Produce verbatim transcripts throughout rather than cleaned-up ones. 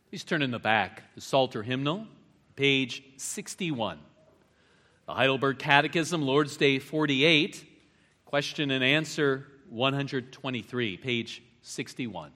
Please turn in the back, the Psalter Hymnal, page sixty-one. The Heidelberg Catechism, Lord's Day forty-eight, question and answer one hundred twenty-three, page sixty-one.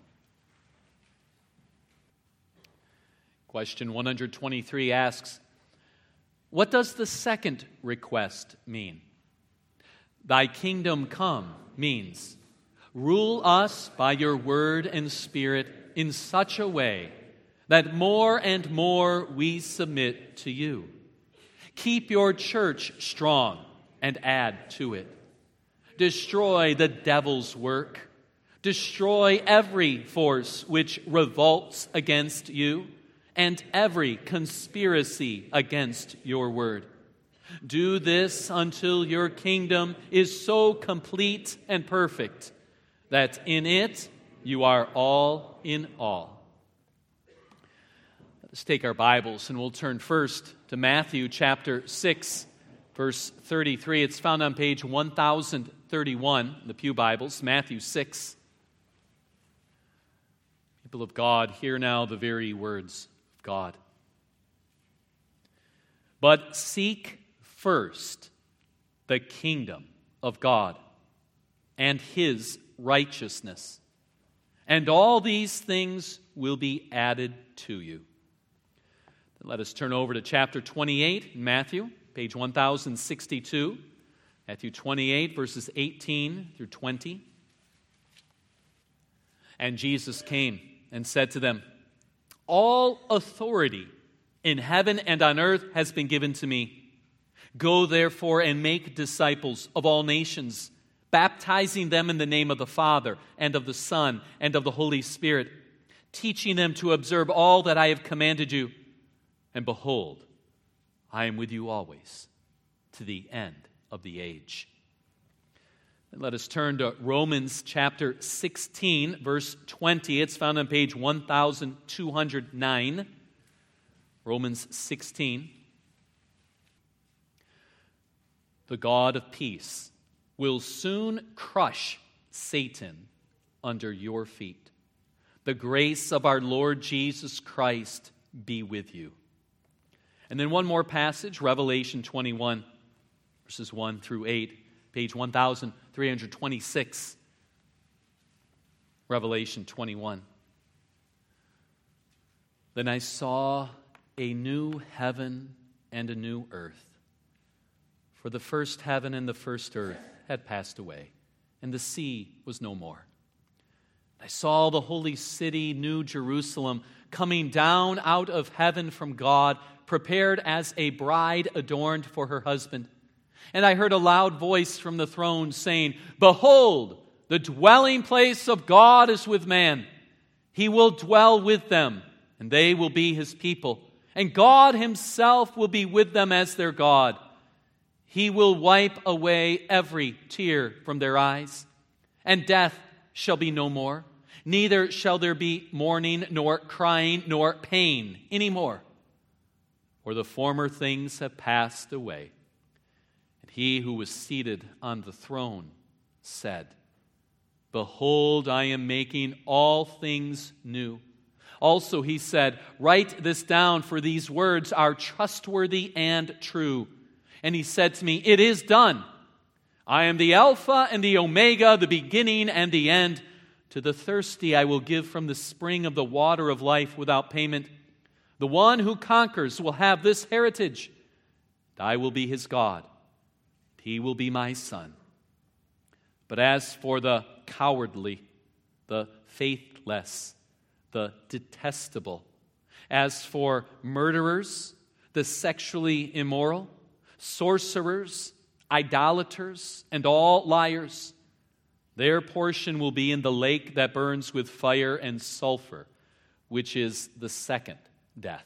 Question one hundred twenty-three asks, what does the second request mean? Thy kingdom come means, rule us by your word and spirit in such a way that more and more we submit to you. Keep your church strong and add to it. Destroy the devil's work. Destroy every force which revolts against you and every conspiracy against your word. Do this until your kingdom is so complete and perfect that in it you are all in all. Let's take our Bibles and we'll turn first to Matthew chapter six, verse thirty-three. It's found on page one thousand thirty-one in the Pew Bibles, Matthew six. People of God, hear now the very words of God. But seek first the kingdom of God and His righteousness, and all these things will be added to you. Let us turn over to chapter twenty-eight in Matthew, page one thousand sixty-two. Matthew twenty-eight, verses eighteen through twenty. And Jesus came and said to them, all authority in heaven and on earth has been given to me. Go therefore and make disciples of all nations, baptizing them in the name of the Father and of the Son and of the Holy Spirit, teaching them to observe all that I have commanded you. And behold, I am with you always to the end of the age. And let us turn to Romans chapter sixteen, verse twenty. It's found on page one thousand two hundred nine. Romans sixteen. The God of peace will soon crush Satan under your feet. The grace of our Lord Jesus Christ be with you. And then one more passage, Revelation twenty-one, verses one through eight, page one thousand three hundred twenty-six. Revelation twenty-one. Then I saw a new heaven and a new earth. For the first heaven and the first earth had passed away, and the sea was no more. I saw the holy city, New Jerusalem, coming down out of heaven from God, prepared as a bride adorned for her husband. And I heard a loud voice from the throne saying, behold, the dwelling place of God is with man. He will dwell with them, and they will be his people. And God himself will be with them as their God. He will wipe away every tear from their eyes, and death shall be no more. Neither shall there be mourning, nor crying, nor pain anymore. For the former things have passed away. And he who was seated on the throne said, behold, I am making all things new. Also he said, write this down, for these words are trustworthy and true. And he said to me, it is done. I am the Alpha and the Omega, the beginning and the end. To the thirsty I will give from the spring of the water of life without payment. The one who conquers will have this heritage. I will be his God. He will be my son. But as for the cowardly, the faithless, the detestable, as for murderers, the sexually immoral, sorcerers, idolaters, and all liars, their portion will be in the lake that burns with fire and sulfur, which is the second death.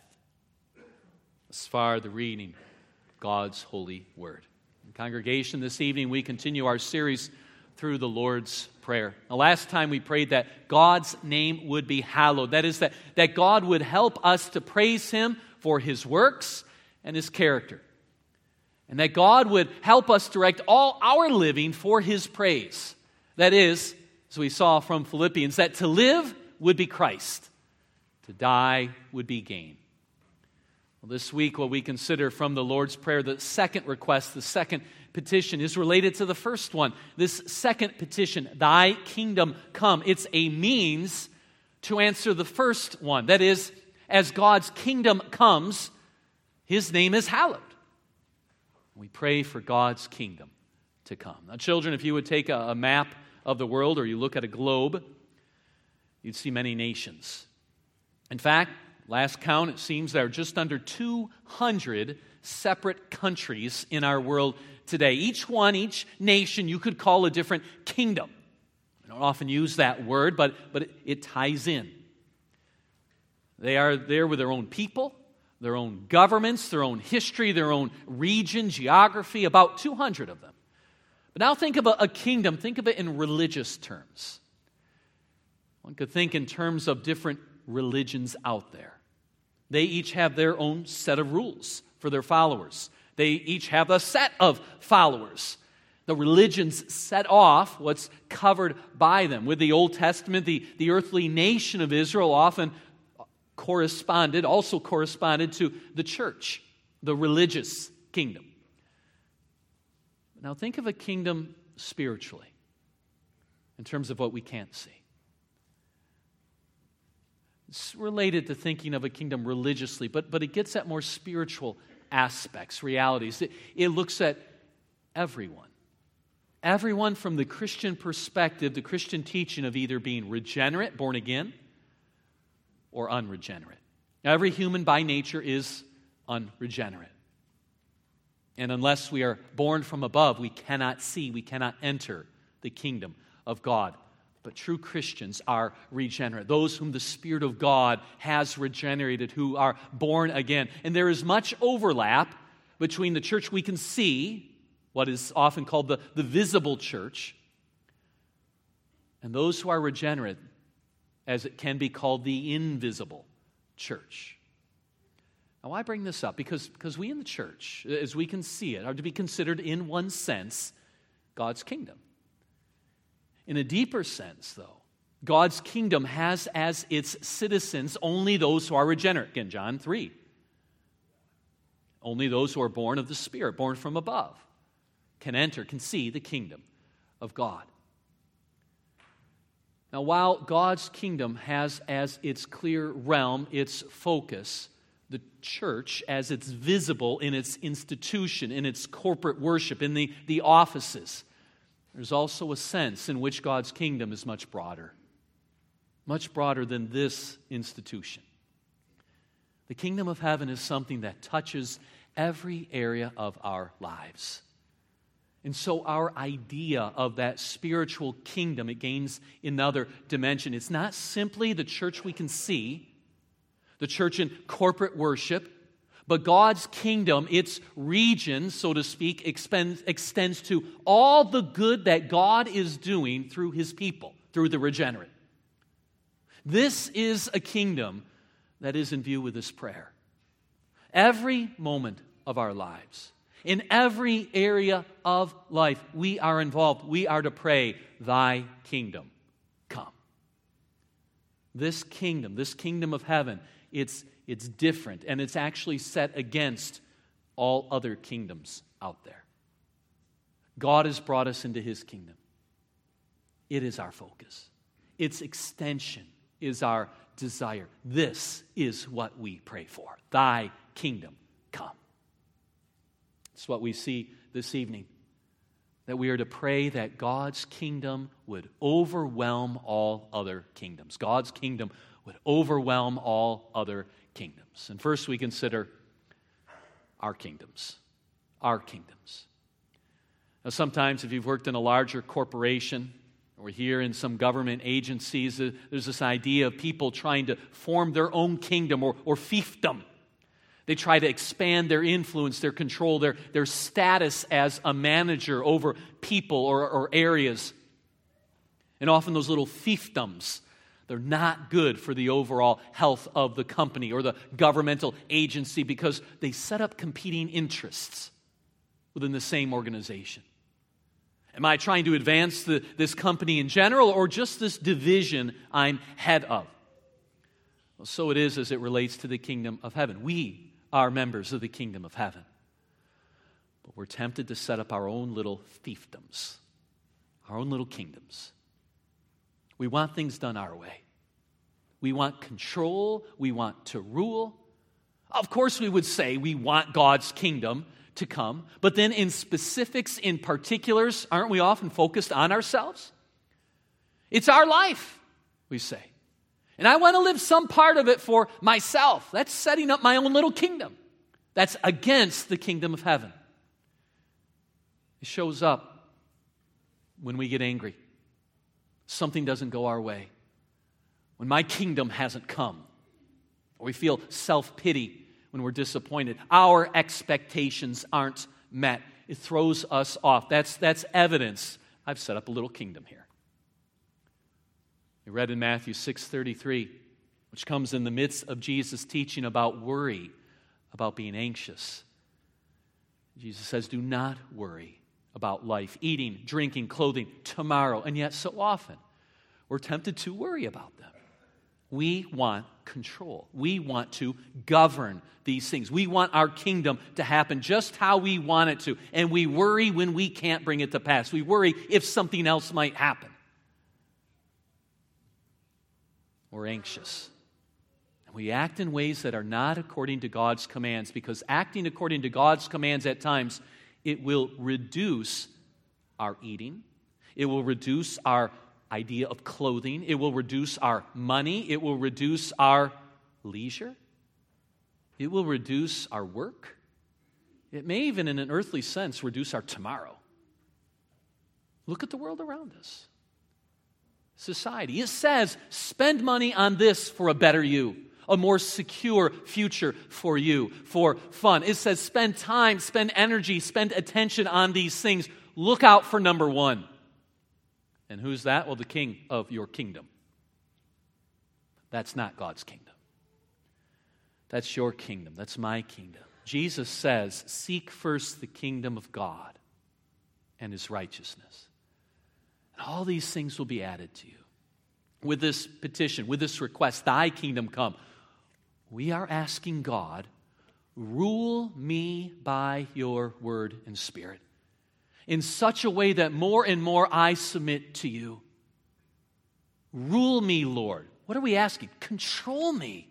As far the reading of God's holy word. In congregation, this evening we continue our series through the Lord's Prayer. The last time we prayed that God's name would be hallowed. That is, that, that God would help us to praise Him for His works and His character. And that God would help us direct all our living for His praise. That is, as we saw from Philippians, that to live would be Christ. To die would be gain. Well, this week, what we consider from the Lord's Prayer, the second request, the second petition, is related to the first one. This second petition, thy kingdom come, it's a means to answer the first one. That is, as God's kingdom comes, his name is hallowed. We pray for God's kingdom to come. Now, children, if you would take a, a map of the world or you look at a globe, you'd see many nations. In fact, last count, it seems there are just under two hundred separate countries in our world today. Each one, each nation, you could call a different kingdom. I don't often use that word, but, but it, it ties in. They are there with their own people, their own governments, their own history, their own region, geography, about two hundred of them. But now think of a, a kingdom, think of it in religious terms. One could think in terms of different religions out there. They each have their own set of rules for their followers. They each have a set of followers. The religions set off what's covered by them. With the Old Testament, the, the earthly nation of Israel often corresponded, also corresponded to the church, the religious kingdom. Now think of a kingdom spiritually, in terms of what we can't see. It's related to thinking of a kingdom religiously, but, but it gets at more spiritual aspects, realities. It, it looks at everyone. Everyone from the Christian perspective, the Christian teaching of either being regenerate, born again, or unregenerate. Every human by nature is unregenerate. And unless we are born from above, we cannot see, we cannot enter the kingdom of God. But true Christians are regenerate, those whom the Spirit of God has regenerated, who are born again. And there is much overlap between the church we can see, what is often called the, the visible church, and those who are regenerate, as it can be called the invisible church. Now, why bring this up? Because, because we in the church, as we can see it, are to be considered in one sense God's kingdom. In a deeper sense, though, God's kingdom has as its citizens only those who are regenerate. Again, John three. Only those who are born of the Spirit, born from above, can enter, can see the kingdom of God. Now, while God's kingdom has as its clear realm, its focus, the church as it's visible in its institution, in its corporate worship, in the, the offices, there's also a sense in which God's kingdom is much broader, much broader than this institution. The kingdom of heaven is something that touches every area of our lives. And so our idea of that spiritual kingdom, it gains another dimension. It's not simply the church we can see, the church in corporate worship, but God's kingdom, its region, so to speak, expends, extends to all the good that God is doing through his people, through the regenerate. This is a kingdom that is in view with this prayer. Every moment of our lives, in every area of life, we are involved. We are to pray, thy kingdom come. This kingdom, this kingdom of heaven, it's It's different, and it's actually set against all other kingdoms out there. God has brought us into his kingdom. It is our focus. Its extension is our desire. This is what we pray for. Thy kingdom come. It's what we see this evening, that we are to pray that God's kingdom would overwhelm all other kingdoms. God's kingdom would overwhelm all other kingdoms. And first we consider our kingdoms. Our kingdoms. Now sometimes if you've worked in a larger corporation or here in some government agencies, there's this idea of people trying to form their own kingdom or, or fiefdom. They try to expand their influence, their control, their, their status as a manager over people or, or areas. And often those little fiefdoms, they're not good for the overall health of the company or the governmental agency because they set up competing interests within the same organization. Am I trying to advance the, this company in general or just this division I'm head of? Well, so it is as it relates to the kingdom of heaven. We are members of the kingdom of heaven. But we're tempted to set up our own little fiefdoms, our own little kingdoms. We want things done our way. We want control. We want to rule. Of course, we would say we want God's kingdom to come, but then in specifics, in particulars, aren't we often focused on ourselves? It's our life, we say. And I want to live some part of it for myself. That's setting up my own little kingdom. That's against the kingdom of heaven. It shows up when we get angry. Something doesn't go our way. When my kingdom hasn't come. Or we feel self-pity when we're disappointed. Our expectations aren't met. It throws us off. That's, that's evidence. I've set up a little kingdom here. We read in Matthew six thirty-three, which comes in the midst of Jesus' teaching about worry, about being anxious. Jesus says, do not worry about life, eating, drinking, clothing, tomorrow. And yet so often we're tempted to worry about them. We want control. We want to govern these things. We want our kingdom to happen just how we want it to. And we worry when we can't bring it to pass. We worry if something else might happen. We're anxious. And we act in ways that are not according to God's commands, because acting according to God's commands at times, it will reduce our eating. It will reduce our idea of clothing. It will reduce our money. It will reduce our leisure. It will reduce our work. It may even, in an earthly sense, reduce our tomorrow. Look at the world around us. Society. It says, spend money on this for a better you, a more secure future for you, for fun. It says, spend time, spend energy, spend attention on these things. Look out for number one. And who's that? Well, the king of your kingdom. That's not God's kingdom. That's your kingdom. That's my kingdom. Jesus says, seek first the kingdom of God and his righteousness. And all these things will be added to you. With this petition, with this request, thy kingdom come, we are asking God, rule me by your word and spirit in such a way that more and more I submit to you. Rule me, Lord. What are we asking? Control me.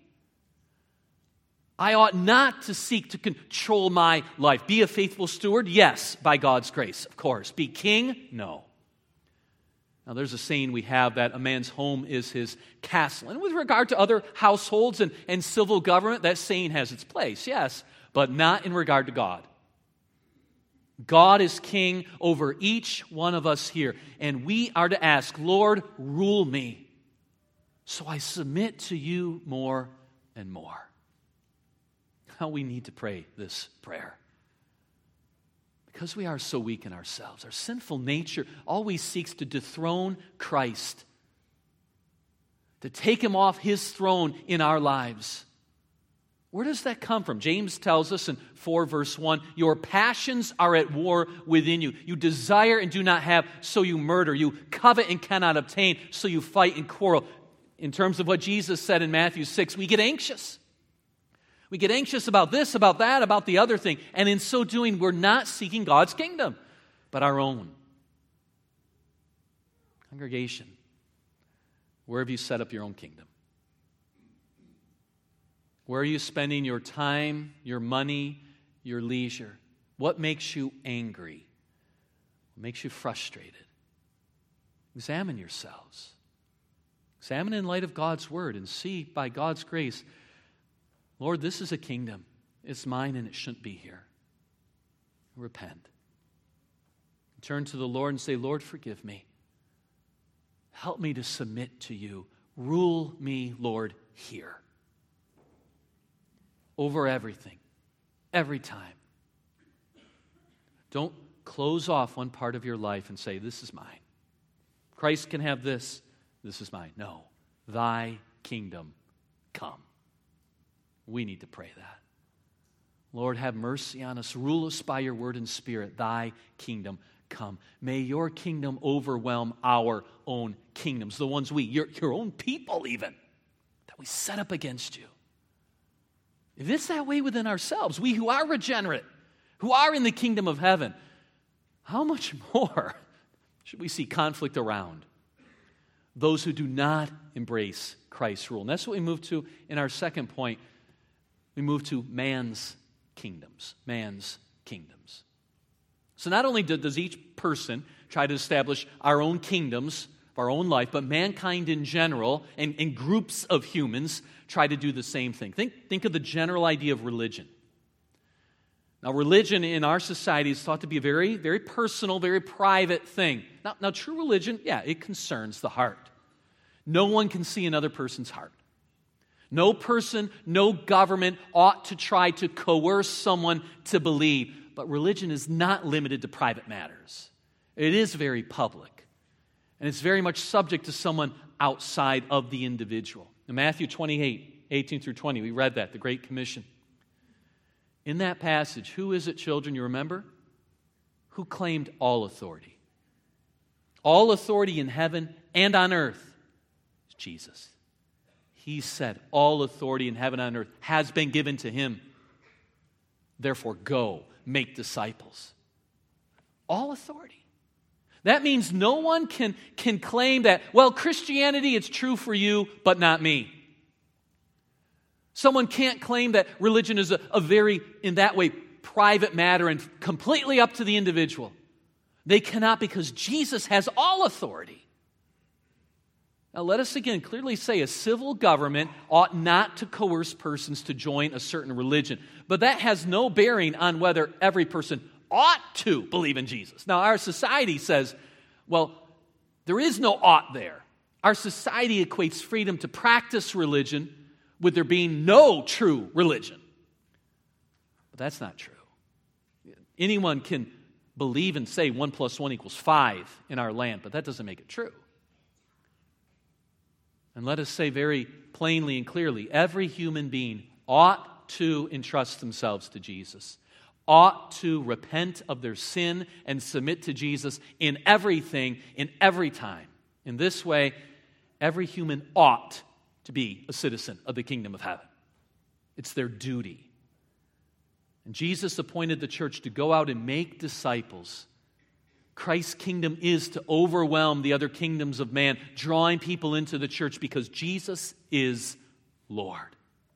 I ought not to seek to control my life. Be a faithful steward? Yes, by God's grace, of course. Be king? No. Now, there's a saying we have that a man's home is his castle. And with regard to other households and, and civil government, that saying has its place, yes, but not in regard to God. God is king over each one of us here, and we are to ask, Lord, rule me, so I submit to you more and more. How we need to pray this prayer. Because we are so weak in ourselves. Our sinful nature always seeks to dethrone Christ, to take him off his throne in our lives. Where does that come from? James tells us in four verse one, your passions are at war within you. You desire and do not have, so you murder. You covet and cannot obtain, so you fight and quarrel. In terms of what Jesus said in Matthew six, we get anxious. We get anxious about this, about that, about the other thing. And in so doing, we're not seeking God's kingdom, but our own. Congregation, where have you set up your own kingdom? Where are you spending your time, your money, your leisure? What makes you angry? What makes you frustrated? Examine yourselves. Examine in light of God's word and see by God's grace, Lord, this is a kingdom. It's mine and it shouldn't be here. Repent. Turn to the Lord and say, Lord, forgive me. Help me to submit to you. Rule me, Lord, here. Over everything. Every time. Don't close off one part of your life and say, this is mine. Christ can have this. This is mine. No. Thy kingdom come. We need to pray that. Lord, have mercy on us. Rule us by your word and spirit. Thy kingdom come. May your kingdom overwhelm our own kingdoms, the ones we, your, your own people even, that that we set up against you. If it's that way within ourselves, we who are regenerate, who are in the kingdom of heaven, how much more should we see conflict around those who do not embrace Christ's rule? And that's what we move to in our second point. We move to man's kingdoms. Man's kingdoms. So not only does each person try to establish our own kingdoms, our own life, but mankind in general and, and groups of humans try to do the same thing. Think, think of the general idea of religion. Now, religion in our society is thought to be a very, very personal, very private thing. Now, now, true religion, yeah, it concerns the heart. No one can see another person's heart. No person, no government ought to try to coerce someone to believe. But religion is not limited to private matters. It is very public. And it's very much subject to someone outside of the individual. In Matthew twenty-eight, eighteen through twenty, we read that, the Great Commission. In that passage, who is it, children, you remember? Who claimed all authority? All authority in heaven and on earth is Jesus. He said, all authority in heaven and on earth has been given to him. Therefore, go, make disciples. All authority. That means no one can, can claim that, well, Christianity, it's true for you, but not me. Someone can't claim that religion is a, a very, in that way, private matter and completely up to the individual. They cannot, because Jesus has all authority. Now, let us again clearly say a civil government ought not to coerce persons to join a certain religion. But that has no bearing on whether every person ought to believe in Jesus. Now, our society says, well, there is no ought there. Our society equates freedom to practice religion with there being no true religion. But that's not true. Anyone can believe and say one plus one equals five in our land, but that doesn't make it true. And let us say very plainly and clearly, every human being ought to entrust themselves to Jesus, ought to repent of their sin and submit to Jesus in everything, in every time. In this way, every human ought to be a citizen of the kingdom of heaven. It's their duty. And Jesus appointed the church to go out and make disciples. Christ's kingdom is to overwhelm the other kingdoms of man, drawing people into the church because Jesus is Lord.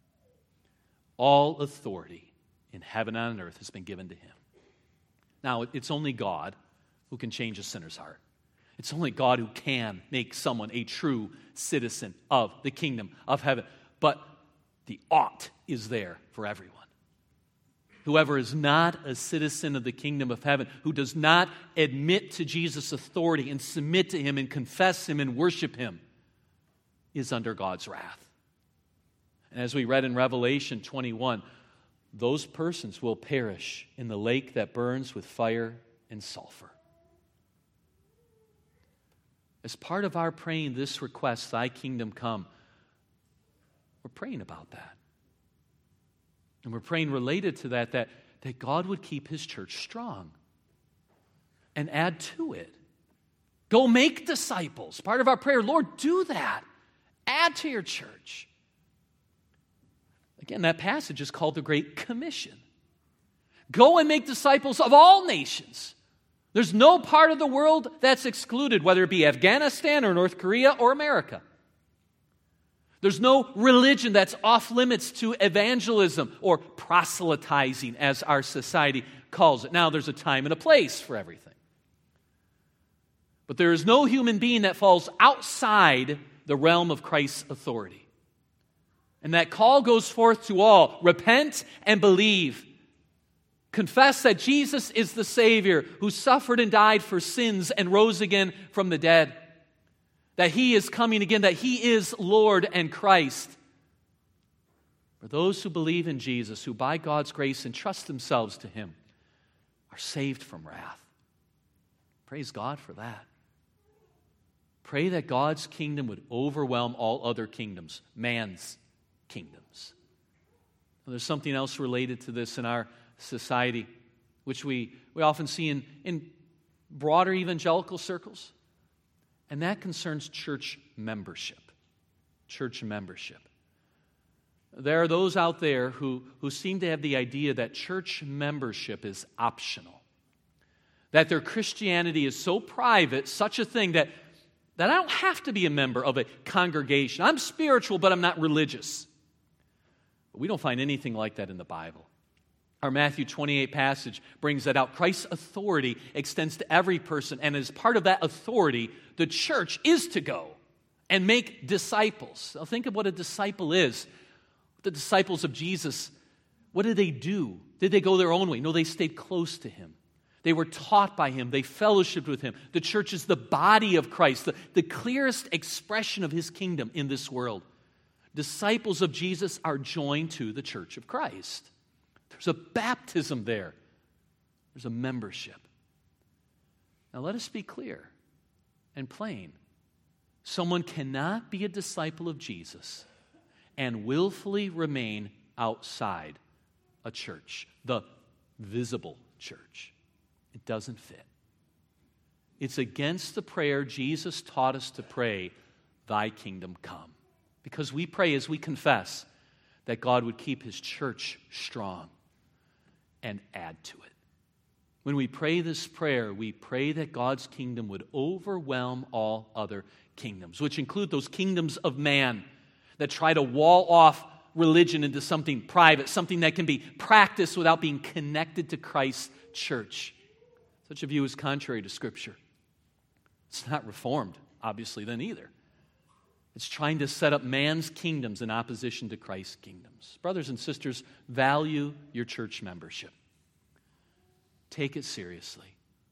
All authority in heaven and on earth has been given to him. Now, it's only God who can change a sinner's heart. It's only God who can make someone a true citizen of the kingdom of heaven. But the ought is there for everyone. Whoever is not a citizen of the kingdom of heaven, who does not admit to Jesus' authority and submit to him and confess him and worship him, is under God's wrath. And as we read in Revelation twenty-one, those persons will perish in the lake that burns with fire and sulfur. As part of our praying this request, thy kingdom come, we're praying about that. And we're praying related to that, that, that God would keep his church strong and add to it. Go make disciples. Part of our prayer, Lord, do that. Add to your church. Again, that passage is called the Great Commission. Go and make disciples of all nations. There's no part of the world that's excluded, whether it be Afghanistan or North Korea or America. There's no religion that's off limits to evangelism or proselytizing, as our society calls it. Now, there's a time and a place for everything. But there is no human being that falls outside the realm of Christ's authority. And that call goes forth to all. Repent and believe. Confess that Jesus is the Savior who suffered and died for sins and rose again from the dead. That he is coming again, that he is Lord and Christ. For those who believe in Jesus, who by God's grace entrust themselves to him, are saved from wrath. Praise God for that. Pray that God's kingdom would overwhelm all other kingdoms, man's kingdoms. Well, there's something else related to this in our society, which we, we often see in, in broader evangelical circles. And that concerns church membership. Church membership. There are those out there who, who seem to have the idea that church membership is optional, that their Christianity is so private, such a thing that, that I don't have to be a member of a congregation. I'm spiritual, but I'm not religious. But we don't find anything like that in the Bible. Our Matthew twenty-eight passage brings that out. Christ's authority extends to every person, and as part of that authority, the church is to go and make disciples. Now think of what a disciple is. The disciples of Jesus, what did they do? Did they go their own way? No, they stayed close to him. They were taught by him. They fellowshiped with him. The church is the body of Christ, the, the clearest expression of his kingdom in this world. Disciples of Jesus are joined to the church of Christ. There's a baptism there. There's a membership. Now let us be clear and plain. Someone cannot be a disciple of Jesus and willfully remain outside a church, the visible church. It doesn't fit. It's against the prayer Jesus taught us to pray, "Thy kingdom come." Because we pray as we confess that God would keep his church strong and add to it. When we pray this prayer, we pray that God's kingdom would overwhelm all other kingdoms, which include those kingdoms of man that try to wall off religion into something private, something that can be practiced without being connected to Christ's church. Such a view is contrary to Scripture. It's not reformed, obviously, then either. It's trying to set up man's kingdoms in opposition to Christ's kingdoms. Brothers and sisters, value your church membership. Take it seriously.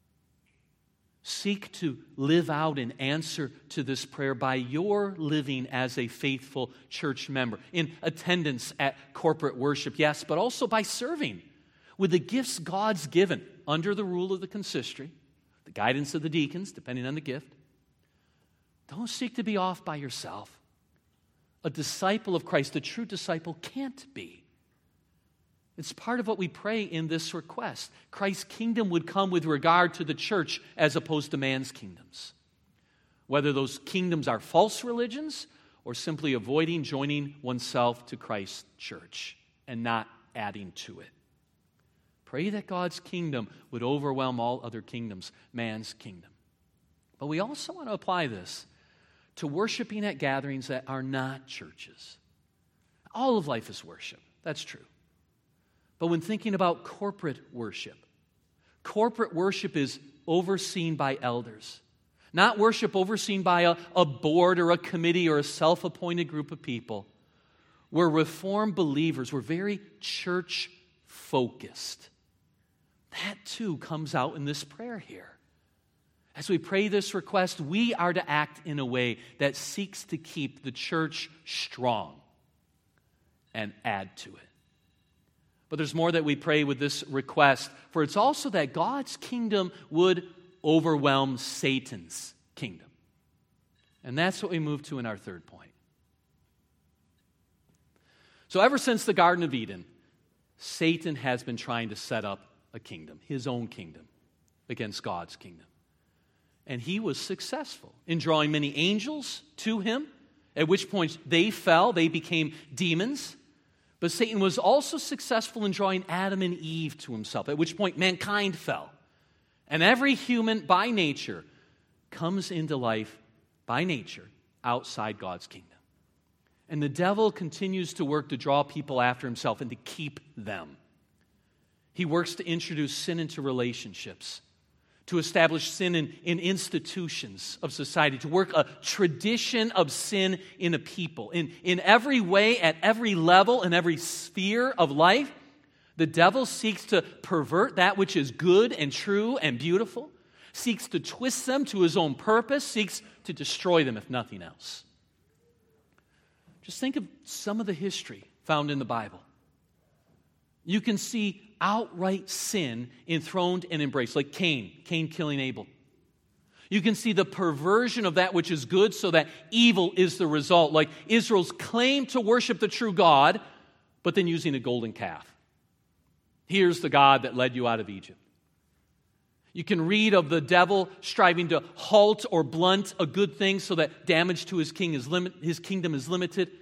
Seek to live out an answer to this prayer by your living as a faithful church member, in attendance at corporate worship, yes, but also by serving with the gifts God's given under the rule of the consistory, the guidance of the deacons, depending on the gift. Don't seek to be off by yourself. A disciple of Christ, a true disciple, can't be. It's part of what we pray in this request. Christ's kingdom would come with regard to the church as opposed to man's kingdoms. Whether those kingdoms are false religions or simply avoiding joining oneself to Christ's church and not adding to it. Pray that God's kingdom would overwhelm all other kingdoms, man's kingdom. But we also want to apply this to worshiping at gatherings that are not churches. All of life is worship. That's true. But when thinking about corporate worship, corporate worship is overseen by elders. Not worship overseen by a, a board or a committee or a self-appointed group of people. We're Reformed believers. We're very church-focused. That too comes out in this prayer here. As we pray this request, we are to act in a way that seeks to keep the church strong and add to it. But there's more that we pray with this request, for it's also that God's kingdom would overwhelm Satan's kingdom. And that's what we move to in our third point. So ever since the Garden of Eden, Satan has been trying to set up a kingdom, his own kingdom, against God's kingdom. And he was successful in drawing many angels to him, at which point they fell, they became demons. But Satan was also successful in drawing Adam and Eve to himself, at which point mankind fell. And every human by nature comes into life by nature outside God's kingdom. And the devil continues to work to draw people after himself and to keep them. He works to introduce sin into relationships, to establish sin in, in institutions of society, to work a tradition of sin in a people. In, in every way, at every level, in every sphere of life, the devil seeks to pervert that which is good and true and beautiful, seeks to twist them to his own purpose, seeks to destroy them, if nothing else. Just think of some of the history found in the Bible. You can see outright sin enthroned and embraced, like Cain, Cain killing Abel. You can see the perversion of that which is good so that evil is the result, like Israel's claim to worship the true God, but then using a golden calf. Here's the God that led you out of Egypt. You can read of the devil striving to halt or blunt a good thing so that damage to his king is limit, his kingdom is limited.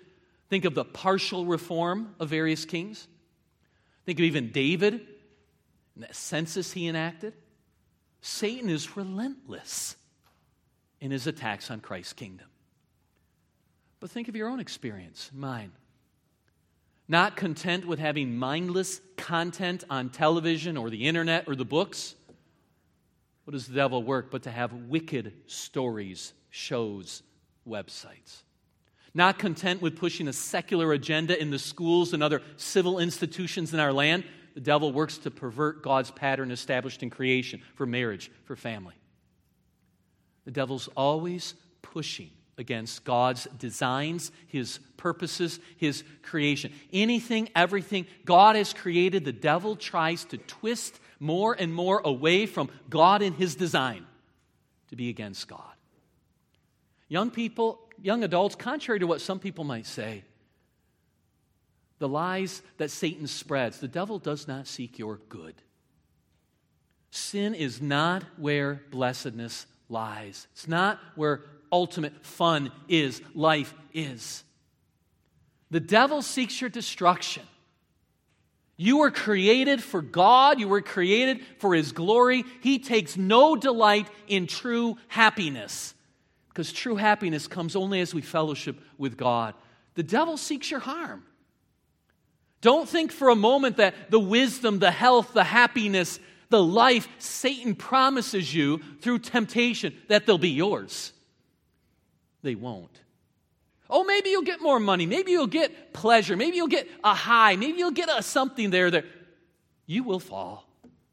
Think of the partial reform of various kings. Think of even David and that census he enacted. Satan is relentless in his attacks on Christ's kingdom. But think of your own experience, mine. Not content with having mindless content on television or the internet or the books, what does the devil work but to have wicked stories, shows, websites? Not content with pushing a secular agenda in the schools and other civil institutions in our land, the devil works to pervert God's pattern established in creation for marriage, for family. The devil's always pushing against God's designs, His purposes, His creation. Anything, everything God has created, the devil tries to twist more and more away from God and His design to be against God. Young people, young adults, contrary to what some people might say, the lies that Satan spreads, the devil does not seek your good. Sin is not where blessedness lies. It's not where ultimate fun is, life is. The devil seeks your destruction. You were created for God. You were created for His glory. He takes no delight in true happiness, because true happiness comes only as we fellowship with God. The devil seeks your harm. Don't think for a moment that the wisdom, the health, the happiness, the life Satan promises you through temptation, that they'll be yours. They won't. Oh, maybe you'll get more money. Maybe you'll get pleasure. Maybe you'll get a high. Maybe you'll get a something there that you will fall.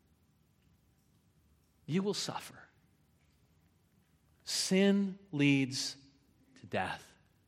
You will suffer. Sin leads to death.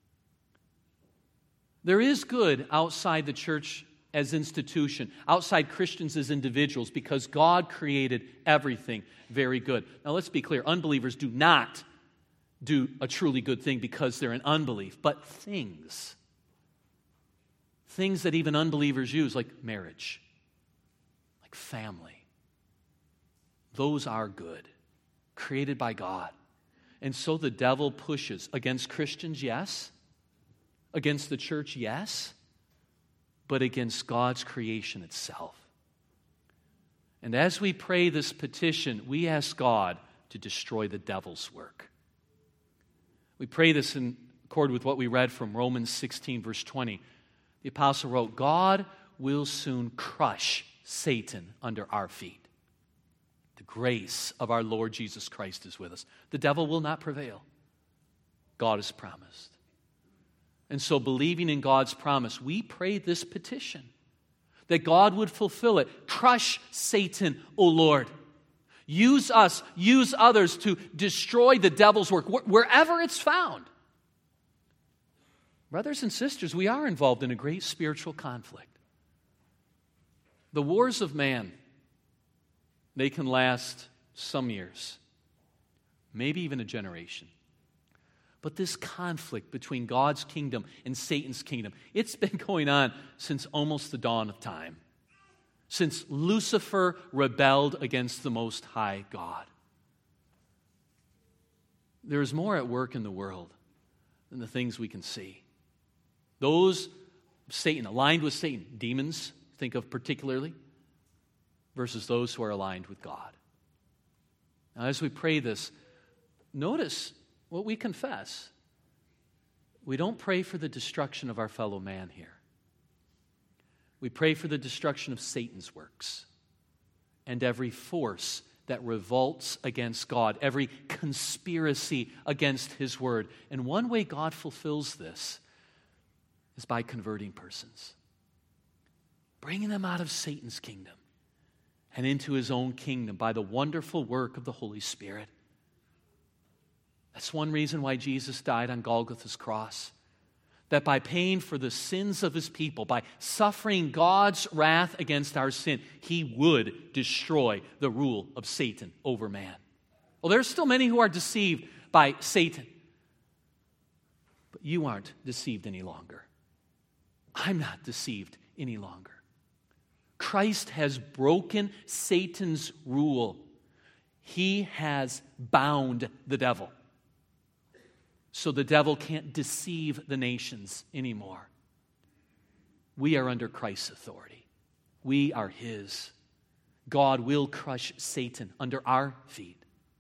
There is good outside the church as institution, outside Christians as individuals, because God created everything very good. Now let's be clear, unbelievers do not do a truly good thing because they're in unbelief, but things, things that even unbelievers use, like marriage, like family, those are good, created by God. And so the devil pushes against Christians, yes, against the church, yes, but against God's creation itself. And as we pray this petition, we ask God to destroy the devil's work. We pray this in accord with what we read from Romans sixteen, verse twenty. The apostle wrote, God will soon crush Satan under our feet. The grace of our Lord Jesus Christ is with us. The devil will not prevail. God has promised. And so, believing in God's promise, we pray this petition, that God would fulfill it. Crush Satan, O Lord. Use us, use others to destroy the devil's work, wh- wherever it's found. Brothers and sisters, we are involved in a great spiritual conflict. The wars of man, they can last some years, maybe even a generation. But this conflict between God's kingdom and Satan's kingdom, it's been going on since almost the dawn of time, since Lucifer rebelled against the Most High God. There is more at work in the world than the things we can see. Those, Satan, aligned with Satan, demons, think of particularly, versus those who are aligned with God. Now, as we pray this, notice what we confess. We don't pray for the destruction of our fellow man here. We pray for the destruction of Satan's works and every force that revolts against God, every conspiracy against His word. And one way God fulfills this is by converting persons, bringing them out of Satan's kingdom and into His own kingdom by the wonderful work of the Holy Spirit. That's one reason why Jesus died on Golgotha's cross. That by paying for the sins of His people, by suffering God's wrath against our sin, He would destroy the rule of Satan over man. Well, there's still many who are deceived by Satan. But you aren't deceived any longer. I'm not deceived any longer. Christ has broken Satan's rule. He has bound the devil. So the devil can't deceive the nations anymore. We are under Christ's authority. We are His. God will crush Satan under our feet.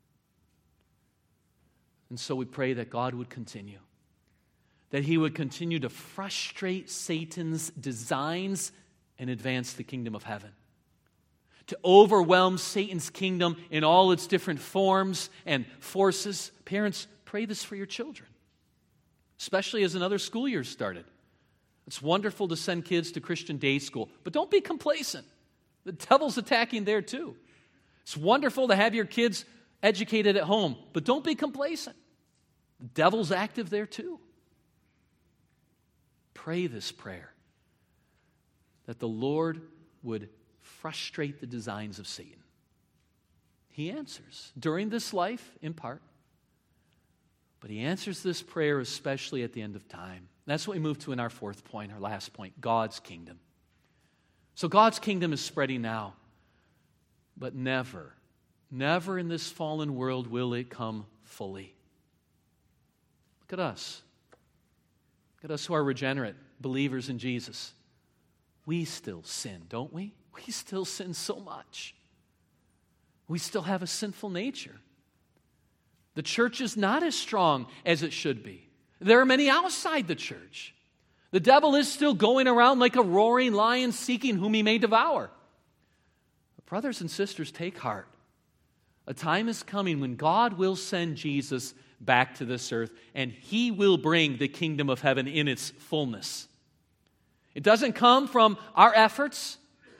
And so we pray that God would continue, that He would continue to frustrate Satan's designs and advance the kingdom of heaven, to overwhelm Satan's kingdom in all its different forms and forces. Parents, pray this for your children, especially as another school year started. It's wonderful to send kids to Christian day school, but don't be complacent. The devil's attacking there too. It's wonderful to have your kids educated at home, but don't be complacent. The devil's active there too. Pray this prayer, that the Lord would frustrate the designs of Satan. He answers during this life, in part, but He answers this prayer especially at the end of time. That's what we move to in our fourth point, our last point, God's kingdom. So God's kingdom is spreading now, but never, never in this fallen world will it come fully. Look at us. Look at us who are regenerate, believers in Jesus. We still sin, don't we? We still sin so much. We still have a sinful nature. The church is not as strong as it should be. There are many outside the church. The devil is still going around like a roaring lion seeking whom he may devour. But brothers and sisters, take heart. A time is coming when God will send Jesus back to this earth, and He will bring the kingdom of heaven in its fullness. It doesn't come from our efforts.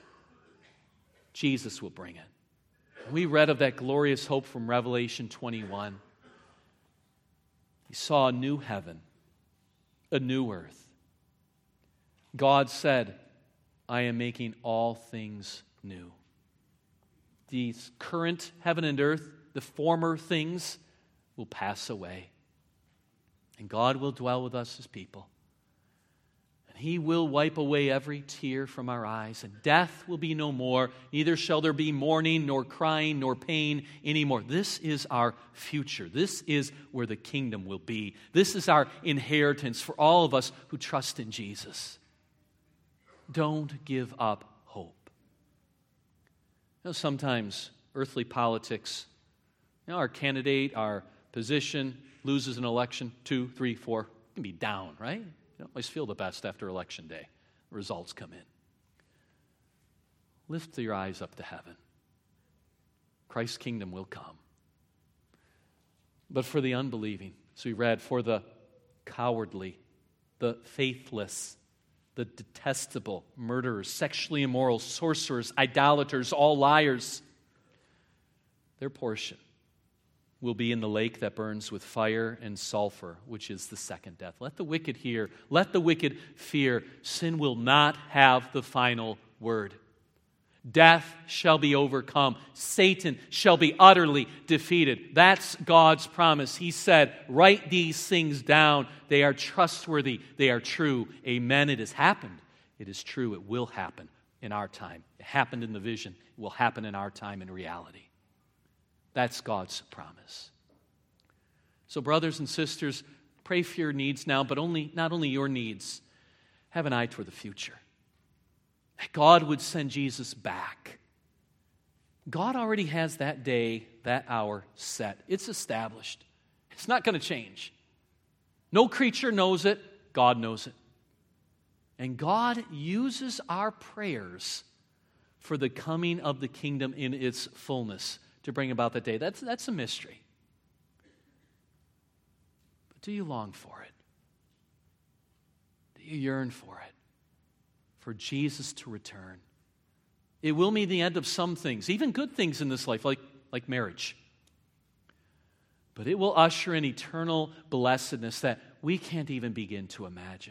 Jesus will bring it. We read of that glorious hope from Revelation twenty-one. He saw a new heaven, a new earth. God said, I am making all things new. These current heaven and earth, the former things, will pass away. And God will dwell with us as people. And He will wipe away every tear from our eyes, and death will be no more. Neither shall there be mourning, nor crying, nor pain anymore. This is our future. This is where the kingdom will be. This is our inheritance for all of us who trust in Jesus. Don't give up hope. You know, sometimes earthly politics, you know, our candidate, our position loses an election, two, three, four, it can be down, right? You don't always feel the best after election day. The results come in. Lift your eyes up to heaven. Christ's kingdom will come. But for the unbelieving, so we read, for the cowardly, the faithless, the detestable, murderers, sexually immoral, sorcerers, idolaters, all liars, their portion will be in the lake that burns with fire and sulfur, which is the second death. Let the wicked hear. Let the wicked fear. Sin will not have the final word. Death shall be overcome. Satan shall be utterly defeated. That's God's promise. He said, write these things down. They are trustworthy. They are true. Amen. It has happened. It is true. It will happen in our time. It happened in the vision. It will happen in our time in reality. That's God's promise. So brothers and sisters, pray for your needs now, but only not only your needs. Have an eye toward the future. That God would send Jesus back. God already has that day, that hour set. It's established. It's not going to change. No creature knows it. God knows it. And God uses our prayers for the coming of the kingdom in its fullness to bring about that day. That's, that's a mystery. But do you long for it? Do you yearn for it? For Jesus to return. It will mean the end of some things, even good things in this life, like, like marriage. But it will usher in eternal blessedness that we can't even begin to imagine.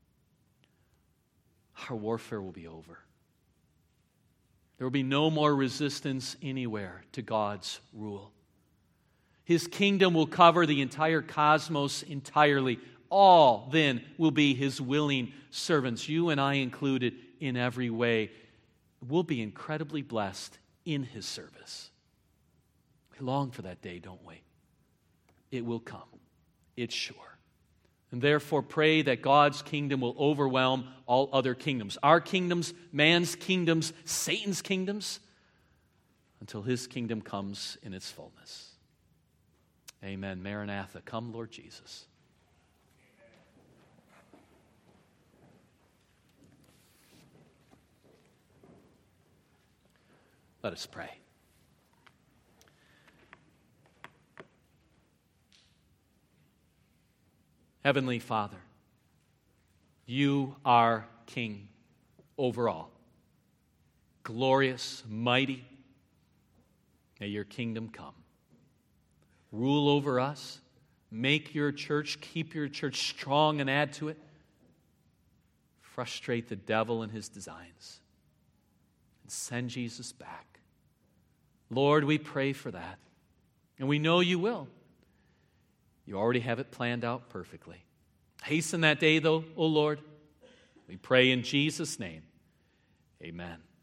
Our warfare will be over. There will be no more resistance anywhere to God's rule. His kingdom will cover the entire cosmos entirely. All then will be His willing servants, you and I included, in every way. We'll be incredibly blessed in His service. We long for that day, don't we? It will come. It's sure. And therefore pray that God's kingdom will overwhelm all other kingdoms. Our kingdoms, man's kingdoms, Satan's kingdoms, until his kingdom comes in its fullness. Amen. Maranatha, come, Lord Jesus. Let us pray. Heavenly Father, you are King over all. Glorious, mighty, may your kingdom come. Rule over us. Make your church, keep your church strong and add to it. Frustrate the devil and his designs. And send Jesus back. Lord, we pray for that. And we know you will. You already have it planned out perfectly. Hasten that day, though, O Lord. We pray in Jesus' name. Amen.